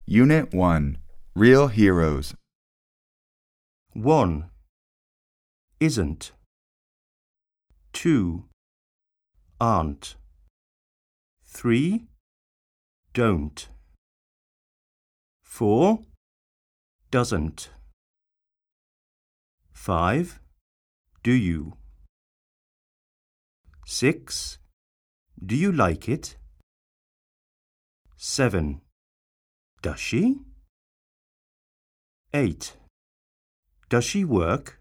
Unit 1. Real Heroes. 1. Isn't. 2. Aren't. 3. Don't. 4. Doesn't. 5. Do you? 6. Do you like it? 7. Does she? 8. Does she work?